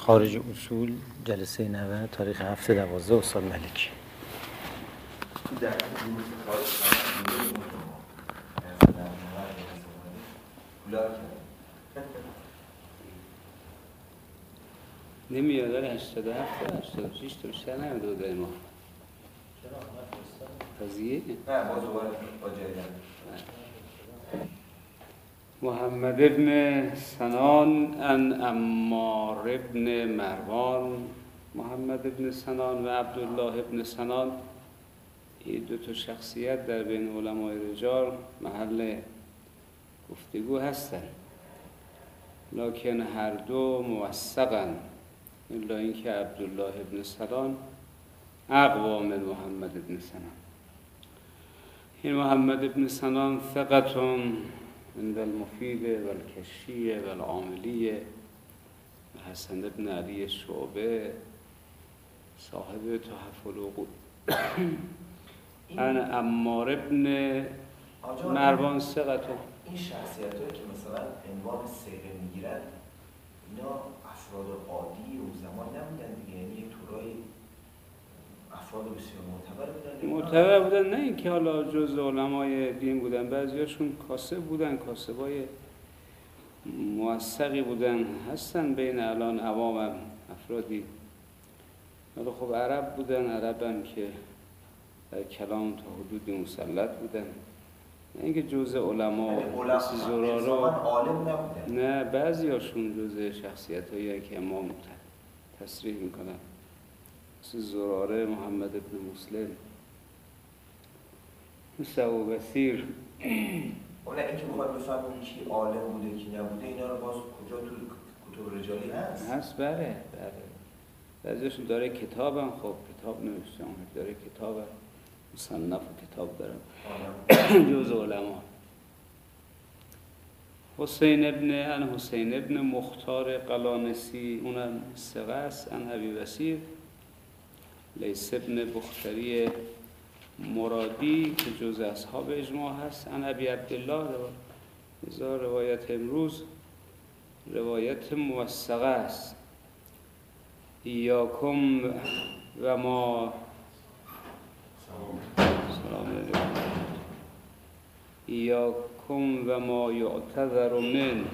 خارج اصول جلسه 90 تاریخ 7/12 استاد ملکی. نمیاد داره 87 86 تا بیشتر نمیده بود ما. قضیه؟ نه باز دوباره با جریان. محمد ابن سنان ان عمار ابن مروان. محمد ابن سنان و عبدالله ابن سنان این دو تا شخصیت در بین علمای رجال محل گفتگو هستند، لکن هر دو موثقن، الا اینکه عبدالله ابن سنان اقوا من محمد ابن سنان. این محمد ابن سنان ثقتون عند المفید و الکشیه و العاملیه و حسن ابن علی شعبه صاحب تحف العقول. انا عمار ابن مروان ثقتون. این شخصیت هایی که مثلا عنوان سیغه میگیرن اینا افراد عادی و زمان نبودن دیگه، یعنی یک طورای افراد بسیار معتبر بودن، نه اینکه حالا جز علمای دین بودن، بعضیاشون کاسب بودن، کاسبای موثقی بودن، هستن بین الان عوام افرادی، ولی خب عرب بودن، عرب هم که در کلام تا حدودی مسلط بودن، نه اینکه جز علما کسی زرارا عالم نبودن، نه بعضیاشون جز شخصیت هایی که امام تصریح میکنن، مثل زراره محمد ابن مسلم، مثل ابو بصیر. اون اینکه میخواد بفهمیم کی عالم بوده کی نبوده اینا رو باز کجا تو کتب رجالی هست؟ بله بعضیشون داره کتابم، خب کتاب نوشتن، داره کتابم مصنف و کتاب دارم جز علما. حسین ابن مختار قلانسی، اونم ثقه است، ان ابی بصیر. لیث ابن بختری مرادی که جز اصحاب اجماع هست، ان ابی عبدالله. روایت امروز روایت موثقه است. ایاکم و ما ایاکم و ما یعتذر من.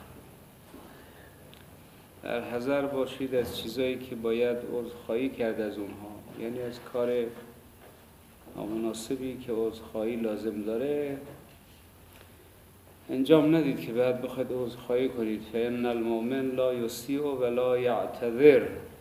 در حذر باشید از چیزایی که باید عذرخواهی کرد از اونها، یعنی از کار نامناسبی که عذرخواهی لازم داره انجام ندید که بعد بخواید عذرخواهی کنید. فإن المؤمن لا یسیء و لا یعتذر.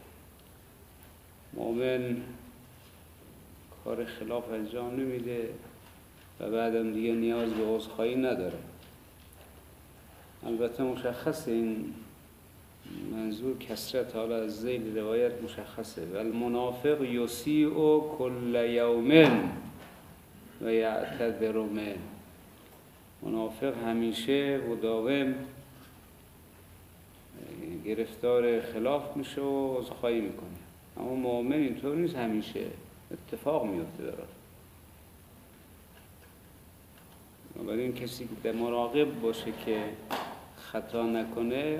مؤمن کار خلاف انجام نمیده و بعدم دیگه نیاز به عذرخواهی نداره. البته مشخصه این منظور کثرت، حالا از ذیل روایت مشخصه. و المنافق یسیء کل یوم و یعتذر من. منافق همیشه مداوم گرفتار خلاف میشه و عذرخواهی میکنه، اما مؤمن اینطور نیست، همیشه اتفاق میفته داره. بنابراین کسی که مراقب باشه که خطا نکنه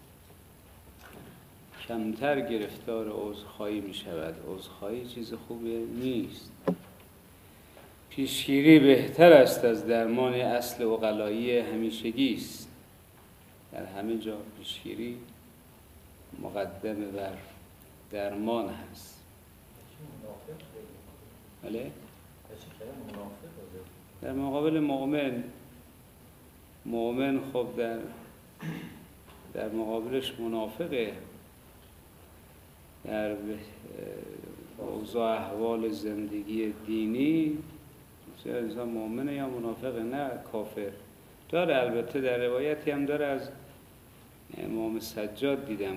کمتر گرفتار عذرخواهی می شود. عذرخواهی چیز خوبی نیست. پیشگیری بهتر است از درمان، اصل عقلایی همیشگی است. در همه جا پیشگیری مقدم بر درمان هست. بله؟ در مقابل مؤمن خب در مقابلش منافقه. در اوضاع احوال زندگی دینی انسان مؤمنه یا منافقه، نه کافر. داره البته در روایتی هم داره از امام سجاد دیدم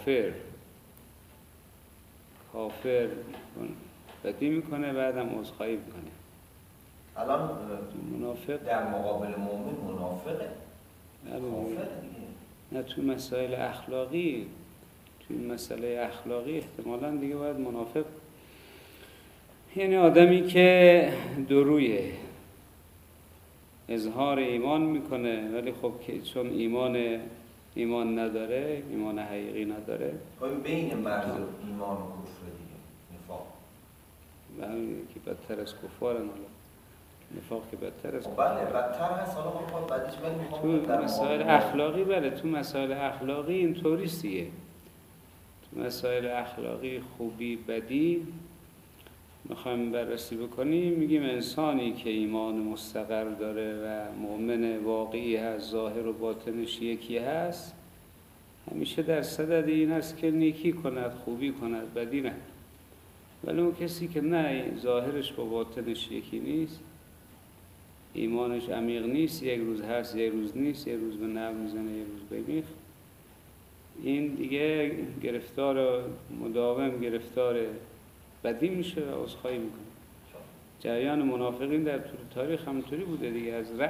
کافر بدی میکنه بعدم عذرخواهی میکنه. الان منافق در مقابل مؤمن منافقه، کافر دیگه. نه تو مسائل اخلاقی، تو این مسئله اخلاقی احتمالاً دیگه باید منافق، یعنی آدمی که درویه، اظهار ایمان میکنه ولی خب چون ایمان ایمان نداره، ایمان حقیقی نداره. بین مرز ایمان و کفر دیگه نفاق. که بدتر از کفارن. حالا نفاق که بدتر از بله بدتر هست. حالا ما بعدش ولی تو مسائل اخلاقی تو مسائل اخلاقی اینطوریست دیگه. تو مسائل اخلاقی خوبی بدی میخوایم بررسی بکنیم، میگیم انسانی که ایمان مستقر داره و مؤمن واقعی هست، ظاهر و باطنش یکی هست، همیشه در صدد این است که نیکی کند، خوبی کند، بدی نه. ولی اون کسی که نه، ظاهرش با باطنش یکی نیست، ایمانش عمیق نیست، یک روز هست یک روز نیست، یک روز به نعم میزنه یک روز به بیخ، این دیگه گرفتار مداوم گرفتار بدی میشه و عذرخواهی میکنه. جریان منافقین در طول تاریخ همونطوری بوده دیگه. از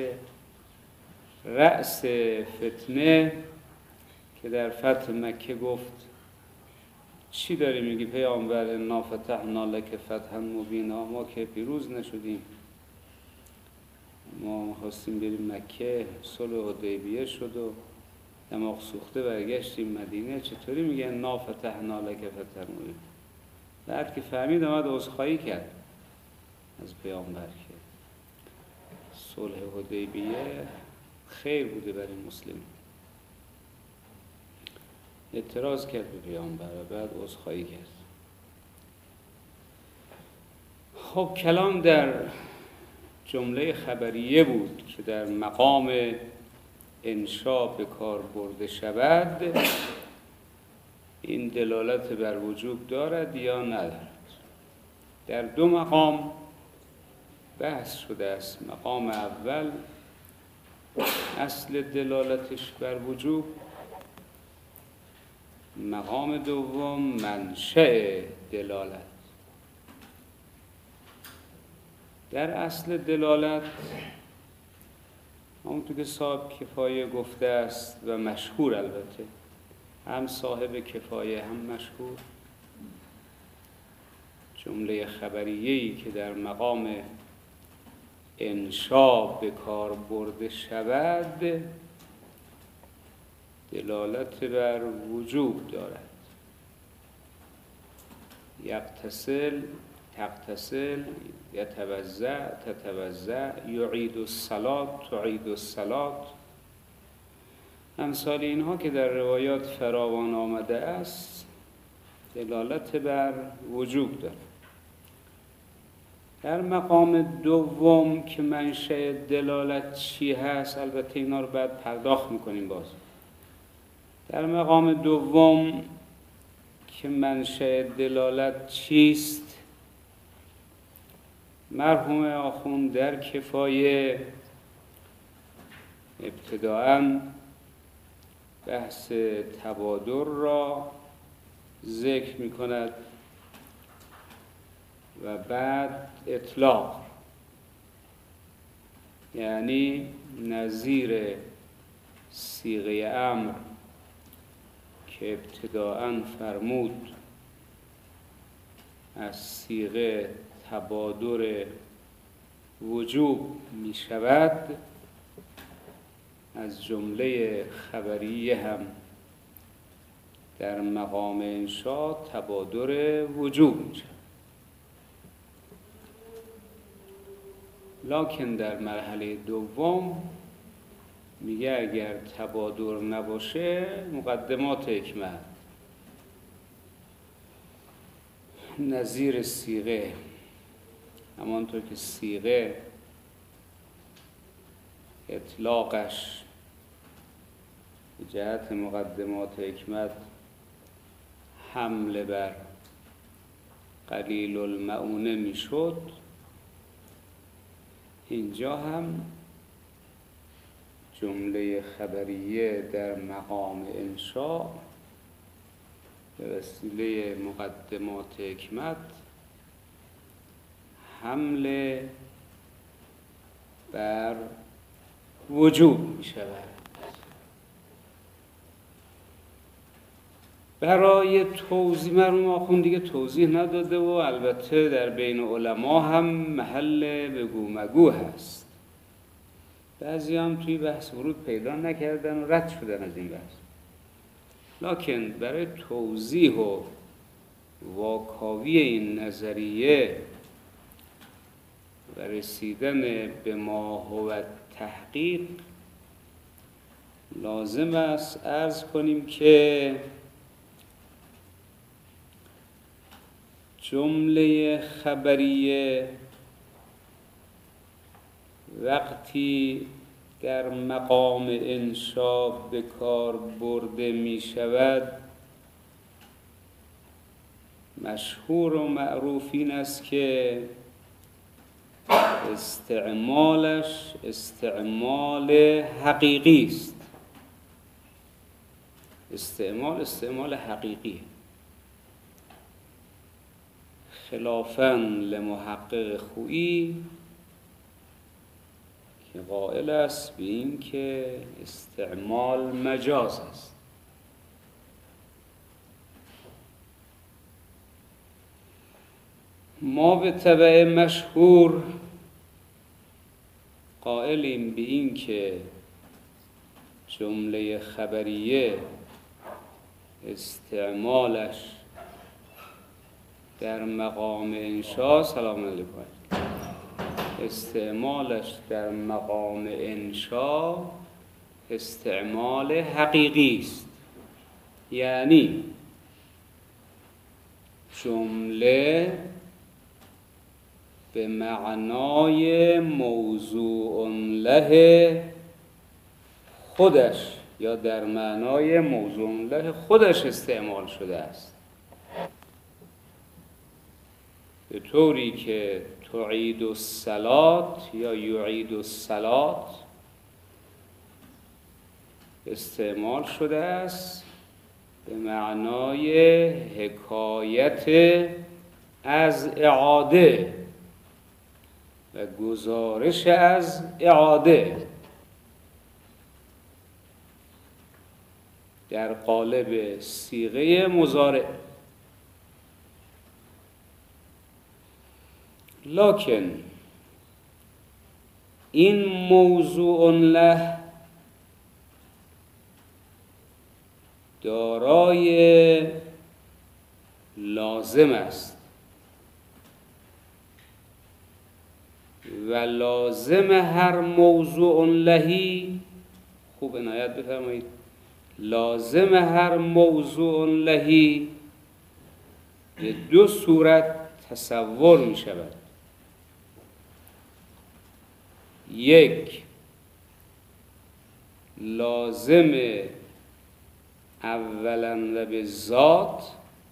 رأس فتنه که در فتح مکه گفت چی داری میگی پیامبر؟ انا فتحنا لک فتحا مبینا، ما که پیروز نشدیم، ما می‌خواستیم بریم مکه، صلح حدیبیه شد و دماغ سوخته برگشتیم مدینه، چطوری میگه انا فتحنا لک فتحا مبینا؟ بعد که فهمید آمد عذرخواهی کرد از پیامبر که صلح حدیبیه خیر بوده برای مسلمین. اعتراض کرد به پیامبر و بعد عذرخواهی کرد. خب کلام در جمله خبریه بود که در مقام انشا به کار برده شود، این دلالت بر وجوب دارد یا ندارد. در دو مقام بحث شده است. مقام اول اصل دلالتش بر وجوب، مقام دوم منشأ دلالت. در اصل دلالت همونطور که صاحب کفایه گفته است و مشهور، البته هم صاحب کفایه هم مشهور، جمله خبریه‌ای که در مقام انشا به کار برده شود دلالت بر وجوب دارد. یغتسل، تغتسل، یتوضأ، تتوضأ، یعید الصلاة، تعید الصلاة، امثال اینها که در روایات فراوان آمده است دلالت بر وجوب دارد. در مقام دوم که منشأ دلالت چی هست، البته اینا رو بعد پرداخت میکنیم باز. در مقام دوم که منشأ دلالت چیست، مرحوم آخوند در کفایه ابتداءً بحث تبادر را ذکر می کند و بعد اطلاق، یعنی نظیر صیغه امر که ابتداءً فرمود از صیغه تبادر وجوب می شود، از جمله خبریه هم در مقام انشا تبادر وجوب می شود. لکن در مرحله دوم میگه اگر تبادر نباشه مقدمات حکمت، نظیر صیغه، همانطور که صیغه اطلاقش به جهت مقدمات حکمت حمله بر قلیل المعونه میشد، اینجا هم جمله خبریه در مقام انشا به وسیله مقدمات حکمت حمله بر وجوب می شود. برای توضیح، مرحوم آخوند دیگه توضیح نداده و البته در بین علما هم محل بگو مگو هست. بعضی هم توی بحث ورود پیدا نکردن و رد شدن از این بحث. لکن برای توضیح و واکاوی این نظریه و رسیدن به ما هو تحقیق لازم است عرض کنیم که جمله خبریه وقتی در مقام انشا به کار برده می شود، مشهور و معروف این است که استعمالش استعمال حقیقی است. استعمال حقیقی، خلافاً لمحقق خویی که قائل است به این که استعمال مجاز است. ما به تبع مشهور قائلیم به این که جمله خبریه استعمالش در مقام انشا، سلام علیکم، استعمالش در مقام انشا استعمال حقیقی است. یعنی جمله به معنای موضوع له خودش یا در معنای موضوع له خودش استعمال شده است، به طوری که تعید الصلات یا یعید الصلات استعمال شده است به معنای حکایت از اعاده و گزارش از اعاده در قالب صیغه مضارع. لکن این موضوع له دارای لازم است و لازم هر موضوع لهی، خوب عنایت بفرمایید، لازم هر موضوع لهی به دو صورت تصور می شود. یک، لازم اولا و به ذات،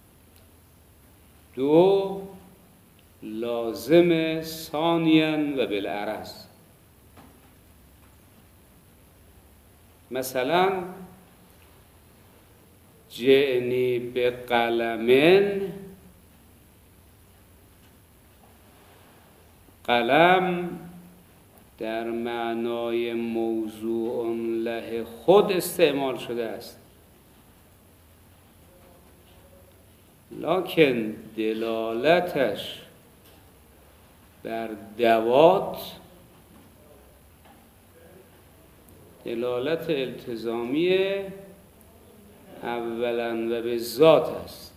دو، لازم ثانیا و بالعرض. مثلا جئنی به قلمن، قلم در معنای موضوع له خود استعمال شده است، لکن دلالتش بر دوات دلالت التزامی اولا و به ذات است.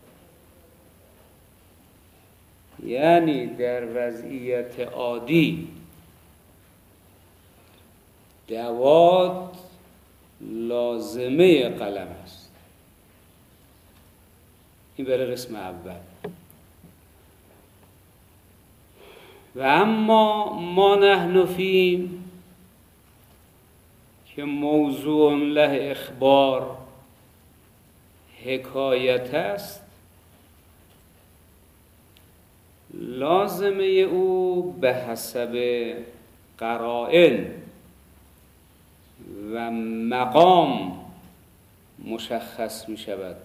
یعنی در وضعیت عادی دوات لازمه قلم است. این برای قسم اول. و اما ما نحن فیم که موضوع له اخبار حکایت است، لازمه او به حسب قرائن و مقام مشخص می شود،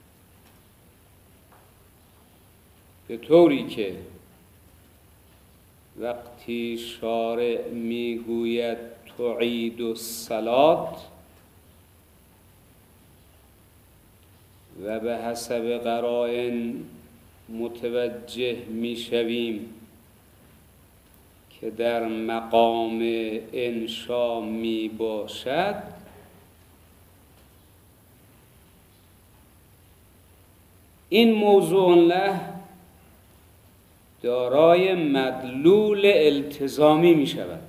به طوری که وقتی شارع می گوید تعید الصلات و به حسب قرائن متوجه می شویم که در مقام انشا می باشد این موضوع له دارای مدلول التزامی می شود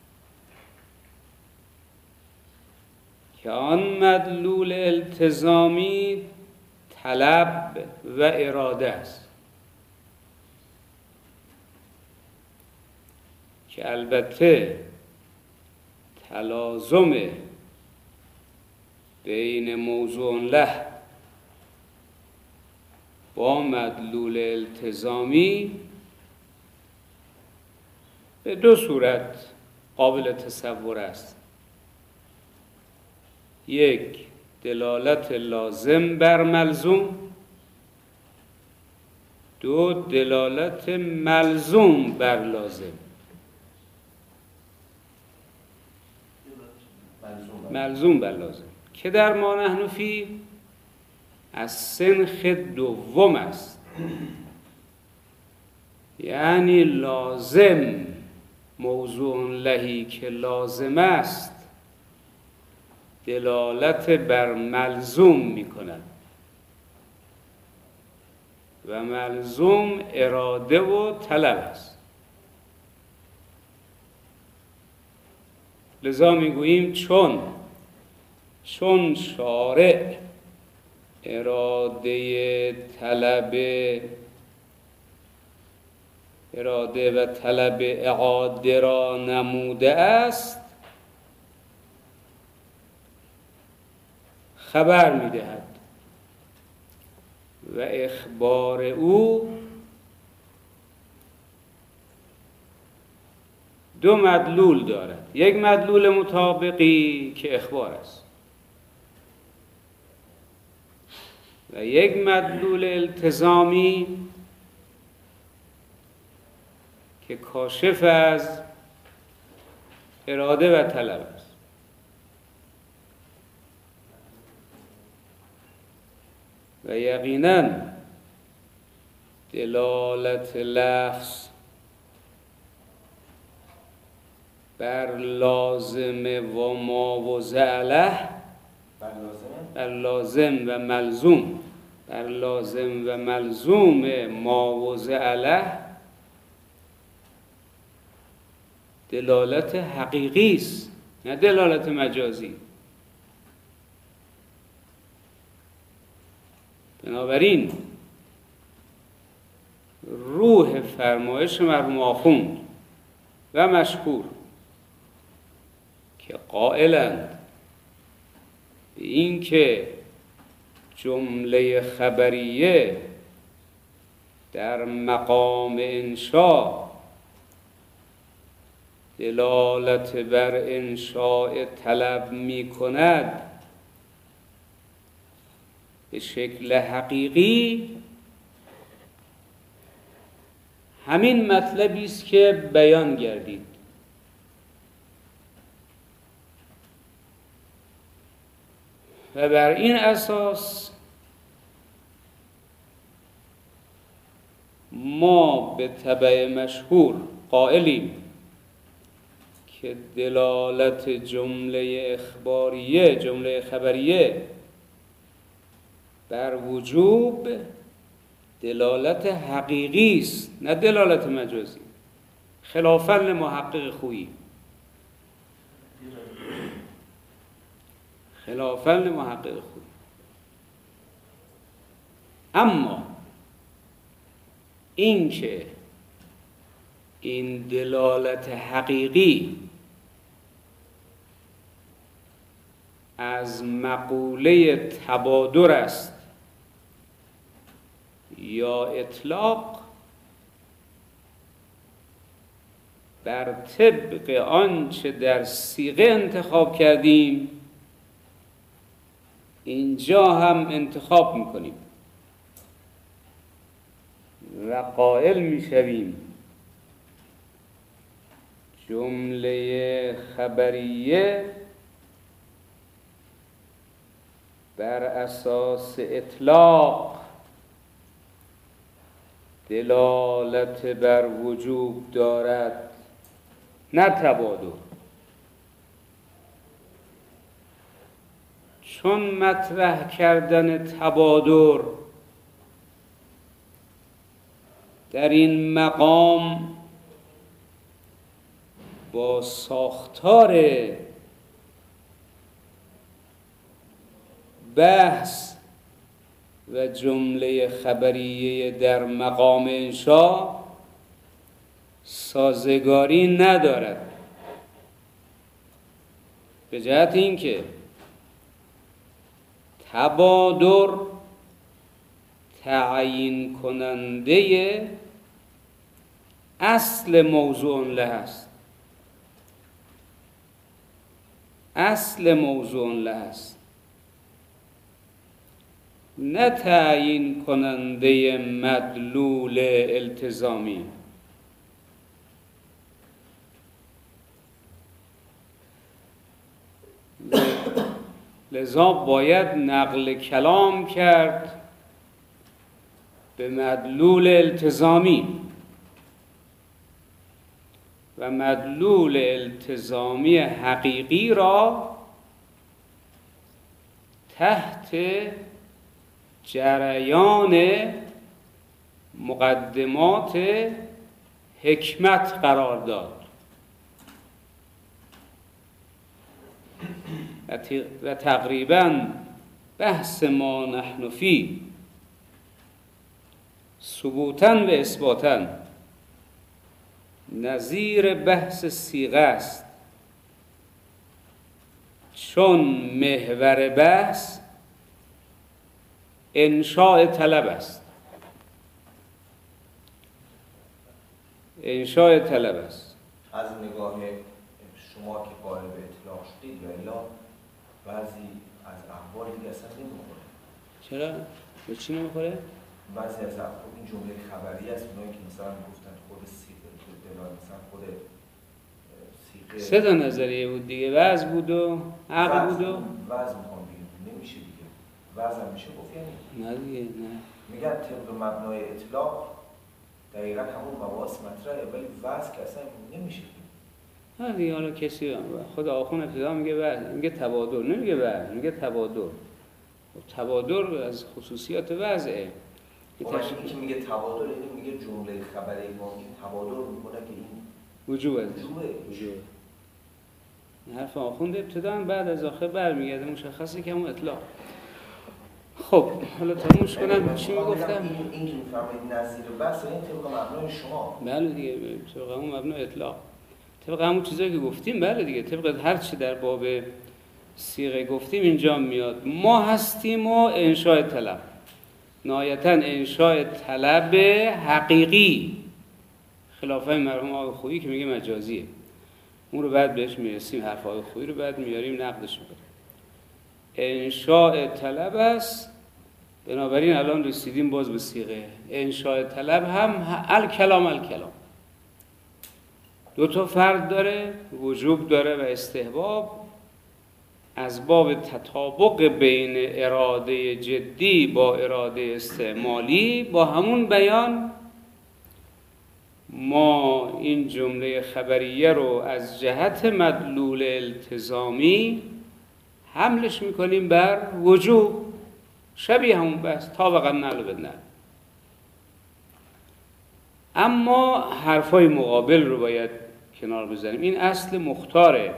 که آن مدلول التزامی طلب و اراده است که البته تلازم بین موضوع له با مدلول التزامی به دو صورت قابل تصور است. یک، دلالت لازم بر ملزوم. دو، دلالت ملزوم بر لازم. ملزوم بر لازم که در ما نحن فی از سنخ دوم است، یعنی لازم موضوع لهی که لازم است دلالت بر ملزوم می کند و ملزوم اراده و طلب است. لذا می گوییم چون شارع اراده و طلب اعاده را نموده است خبر می دهد و اخبار او دو مدلول دارد. یک مدلول مطابقی که اخبار است و یک مدلول التزامی که کاشف از اراده و طلب است. و یقیناً دلالت لفظ بر لازم و ما وضع له، بر لازم و ملزوم، بر لازم و ملزوم ما وضع له دلالت حقیقی است، نه دلالت مجازی. بنابراین روح فرمایش مرحوم آخوند و مشکور که قائلند به این که جمله خبریه در مقام انشا دلالت بر انشاء طلب می کند به شکل حقیقی، همین مطلبی است که بیان گردید. و بر این اساس ما به تبع مشهور قائلیم که دلالت جمله اخباریه، جمله خبریه بر وجوب دلالت حقیقی است، نه دلالت مجازی، خلافاً لمحقق خویی، خلافاً لمحقق خویی. اما این که این دلالت حقیقی از مقوله تبادر است یا اطلاق، بر طبق آنچه در صیغه انتخاب کردیم اینجا هم انتخاب میکنیم و قائل میشویم جمله خبریه بر اساس اطلاق دلالت بر وجوب دارد نه تبادر. چون مطرح کردن تبادر در این مقام با ساختار بحث و جمله خبریه در مقام انشا سازگاری ندارد، به جهت اینکه تبادر تعیین کننده اصل موضوع له است. اصل موضوع له است، نه تعیین کننده مدلول التزامی. لذا باید نقل کلام کرد به مدلول التزامی و مدلول التزامی حقیقی را تحت جریان مقدمات حکمت قرار داد و تقریباً بحث ما نحن فی ثبوتاً و اثباتاً نظیر بحث صیغه است، چون محور بحث انشاء طلب است. انشاء طلب است. از نگاه شما که قائل به اطلاق شدید و الا بعضی از احوال دیگه اصلا نمیخوره. چرا؟ به چی نمیخوره؟ بعضی از احوال این جمله خبری است، اونایی که مثلا گفتن خود سیغه مثلا خود سیغه سه تا نظریه بود دیگه، وضع بود و عقل بود و وضع میخوام بگیم، نمیشه دیگه. وضع هم میشه گفت یعنی؟ نه دیگه، نه. میگن طبق مبنای اطلاق دقیقا همون مباحث مطرحه، ولی وضع که اصلا نمیشه. نه دیگه، حالا کسی خود آخون ابتدا میگه وضع، میگه تبادر، نمیگه وضع، میگه تبادر. تبادر از خصوصیات وضعه. این که میگه تبادر، این میگه جمله خبری ما این تبادر میکنه که این وجوب است. وجوب. حرف آخوند ابتدا بعد از آخر برمیگرده، مشخصه که همون اطلاق. خب حالا تمومش کنم چی میگفتم؟ این که میفهمید نظیر بس این طبق مبنای شما. بله دیگه، طبق همون مبنای اطلاق، طبق همون چیزایی که گفتیم. بله دیگه، طبق هر چی در باب صیغه گفتیم اینجا میاد. ما هستیم و انشاء طلب، نهایتاً انشاء طلب حقیقی، خلاف مرحوم آقای خویی که میگه مجازیه. اون رو بعد بهش میرسیم، حرف آقای خویی رو بعد میاریم نقدش میکنیم. انشاء طلب است، بنابراین الان رسیدیم باز به صیغه. انشاء طلب هم الکلام دو تا فرد داره، وجوب داره و استحباب. از باب تطابق بین اراده جدی با اراده استعمالی، با همون بیان ما این جمله خبریه رو از جهت مدلول التزامی حملش میکنیم بر وجوب، شبیه همون بس طابقا نعل بالنعل. اما حرفای مقابل رو باید کنار بذاریم. این اصل مختاره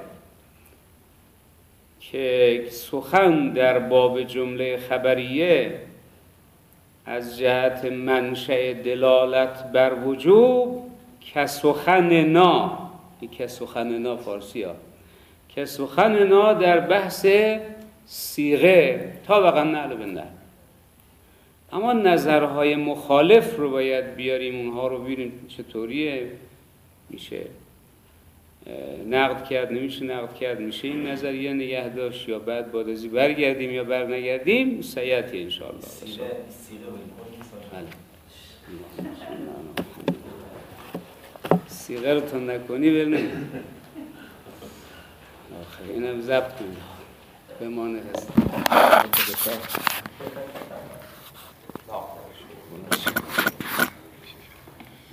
که سخن در باب جمله خبریه از جهت منشأ دلالت بر وجوب که سخننا، این که سخننا فارسی ها، که سخننا در بحث صیغه طابقا نعل بالنعل. اما نظرهای مخالف رو باید بیاریم، اونها رو ببینیم چطوریه، میشه نقد کرد، نمیشه نقد کرد، میشه این نظریه نگه داشت یا بعد بعد ازی برگردیم یا بر نگردیم. سیعتی انشاءالله. صیغه رو تا نکنی برنیم آخه اینم ضبط کنیم بمانه هست.